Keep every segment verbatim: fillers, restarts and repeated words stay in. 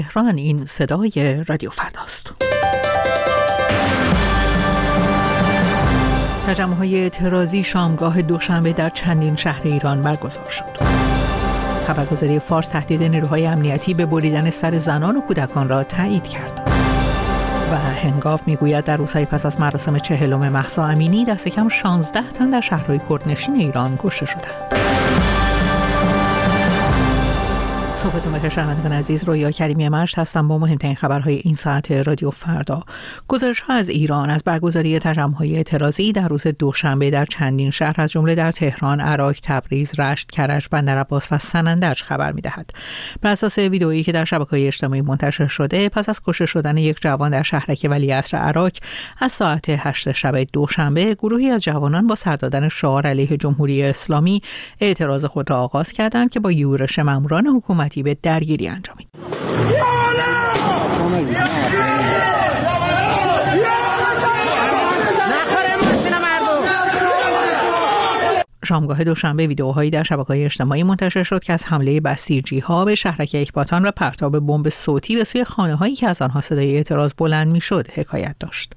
تهران این صدای رادیو فرداست. تجمع‌های اعتراضی شامگاه دوشنبه در چندین شهر ایران برگزار شد. خبرگزاری فارس تهدید نیروهای امنیتی به بریدن سر زنان و کودکان را تایید کرد. و هنگاف میگوید در روزهای پس از مراسم چهلم مهسا امینی دست کم شانزده تن در شهرهای کردنشین ایران کشته شدند. صحبتون بخیر شنوندگان عزیز، رویا کریمی مشت هستم با مهمترین خبرهای این ساعت رادیو فردا. گزارش‌ها از ایران از برگزاری تجمع‌های اعتراضی در روز دوشنبه در چندین شهر از جمله در تهران، عراق، تبریز، رشت، کرج، بندرعباس و سنندج خبر می‌دهد. بر اساس ویدئویی که در شبکه‌های اجتماعی منتشر شده، پس از کشته شدن یک جوان در شهرک ولیعصر عراق از ساعت هشت شب دوشنبه، گروهی از جوانان با سر دادن شعار علیه جمهوری اسلامی اعتراض خود را آغاز کردند که با یورش ماموران حکومتی به درگیری انجامید. شامگاه دوشنبه ویدئوهایی در شبکه‌های اجتماعی منتشر شد که از حمله بسیجی‌ها به شهرک اکباتان و پرتاب بمب صوتی به سوی خانه‌هایی که از آنها صدای اعتراض بلند می‌شد حکایت داشت.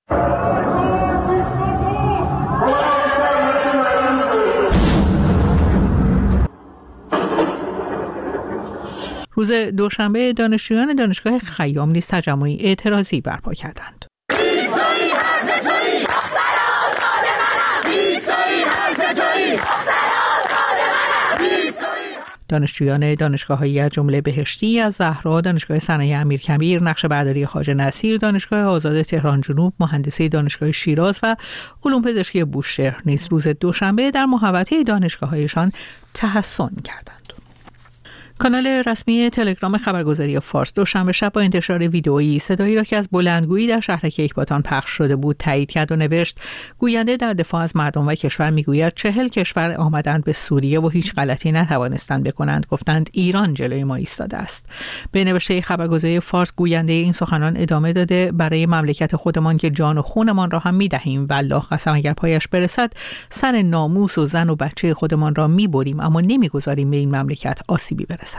روز دوشنبه دانشجویان دانشگاه خیام نیز تجمعی اعتراضی برپا کردند. دانشجویان دانشگاه‌های از جمله بهشتی از زهرا، دانشگاه صنایع امیرکبیر، نقشه‌برداری خواجه نصیر، دانشگاه آزاد تهران جنوب، مهندسی دانشگاه شیراز و علوم پزشکی بوشهر نیز روز دوشنبه در محوطه دانشگاه‌هایشان تحصن کردند. کانال رسمی تلگرام خبرگزاری فارس دوشنبه شب با انتشار ویدئویی صدایی را که از بلندگویی در شهرک اکباتان پخش شده بود تایید کرد و نوشت: گوینده در دفاع از مردم و کشور میگوید چهل کشور آمدند به سوریه و هیچ غلطی نتوانستند بکنند، گفتند ایران جلوی ما ایستاده است. به نوشته خبرگزاری فارس گوینده این سخنان ادامه داده: برای مملکت خودمان که جان و خونمان را هم میدهیم والله قسم اگر پایش برسد سر ناموس و زن و بچه خودمان را میبریم، اما نمیگذاریم به این مملکت آسیبی برسد.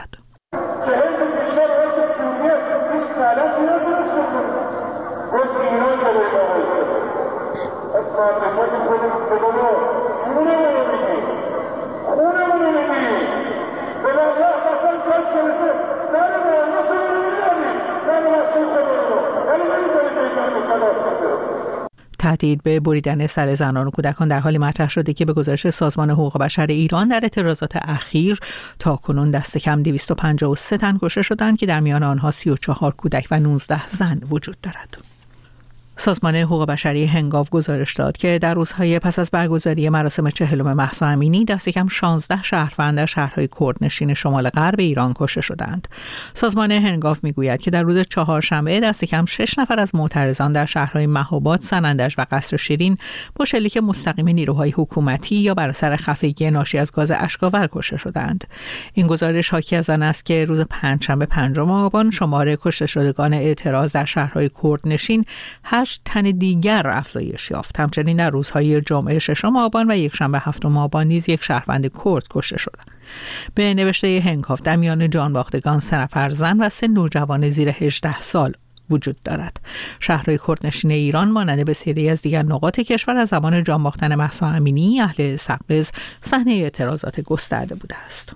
تهدید به بریدن سر زنان و کودکان در حالی مطرح شده که به گزارش سازمان حقوق بشر ایران در اعتراضات اخیر تاکنون دست کم دویست و پنجاه و سه تن کشته شدند که در میان آنها سی و چهار کودک و نوزده زن وجود دارد. سازمان حقوق بشری هنگاو گزارش داد که در روزهای پس از برگزاری مراسم چهلم مهسا امینی دست کم شانزده شهروند در شهرهای کردنشین شمال غرب ایران کشته شدند. سازمان هنگاو میگوید که در روز چهارشنبه دست کم شش نفر از معترضان در شهرهای مهاباد، سنندج و قصر شیرین با شلیک مستقیم نیروهای حکومتی یا بر اثر خفگی ناشی از گاز اشک‌آور کشته شدند. این گزارش حاکی از آن است که روز پنجشنبه پنجم آبان شمار کشته شدگان اعتراض در شهرهای کردنشین هشت تن دیگر افزایش یافت. همچنین در روزهای جمعه ششم آبان و یکشنبه هفتم آبان نیز یک شهروند کرد کشته شد. به نوشته هنگاو در میان جانباختگان سه نفر زن و سه نوجوان زیر هجده سال وجود دارد. شهرهای کردنشین ایران مانند بسیاری از دیگر نقاط کشور از زمان جانباختن مهسا امینی اهل سقز صحنه اعتراضات گسترده بوده است.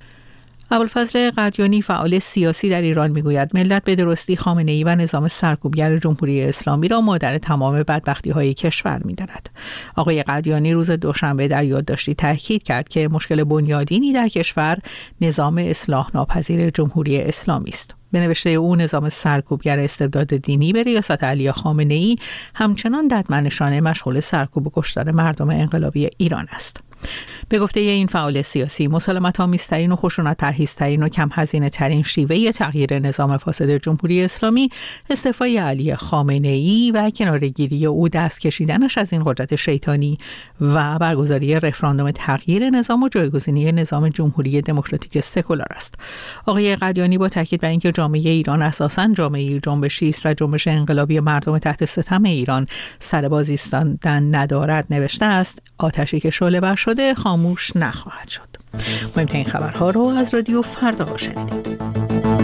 ابوالفضل قدیانی فعال سیاسی در ایران میگوید ملت به درستی خامنه‌ای و نظام سرکوبگر جمهوری اسلامی را مادر تمام بدبختی‌های کشور می‌داند. آقای قدیانی روز دوشنبه در یادداشتی تاکید کرد که مشکل بنیادینی در کشور نظام اصلاح ناپذیر جمهوری اسلامی است. به نوشته او نظام سرکوبگر استبداد دینی به ریاست علی خامنه‌ای همچنان ددمنشانه مشغول سرکوب و کشتار مردم انقلابی ایران است. به گفته این فعال سیاسی، مسالمت‌آمیزترین و خشونت‌پرهیزترین و کم هزینه ترین شیوه تغییر نظام فاسد جمهوری اسلامی استعفای علی خامنه‌ای و کناره‌گیری او، دست کشیدنش از این قدرت شیطانی و برگزاری رفراندوم تغییر نظام و جایگزینی نظام جمهوری دموکراتیک سکولار است. آقای قدیانی با تاکید بر اینکه جامعه ایران اساساً جامعه جنبشی است و جنبش انقلابی مردم تحت ستم ایران سر باز ایستادن ندارد نوشته است: آتشی که شعله ور شده خاموش نخواهد شد. مهمترین خبرها رو از رادیو فردا شنیدید.